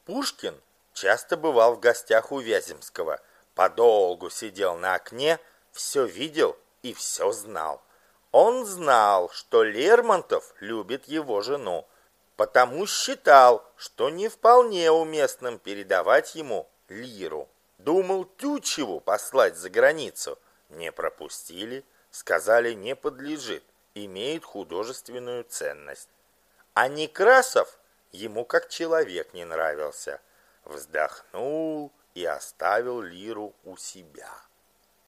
Пушкин часто бывал в гостях у Вяземского, подолгу сидел на окне, все видел и все знал. Он знал, что Лермонтов любит его жену, потому считал, что не вполне уместным передавать ему лиру. Думал Тютчеву послать за границу. Не пропустили, сказали, не подлежит, имеет художественную ценность. А Некрасов ему как человек не нравился. Вздохнул и оставил лиру у себя.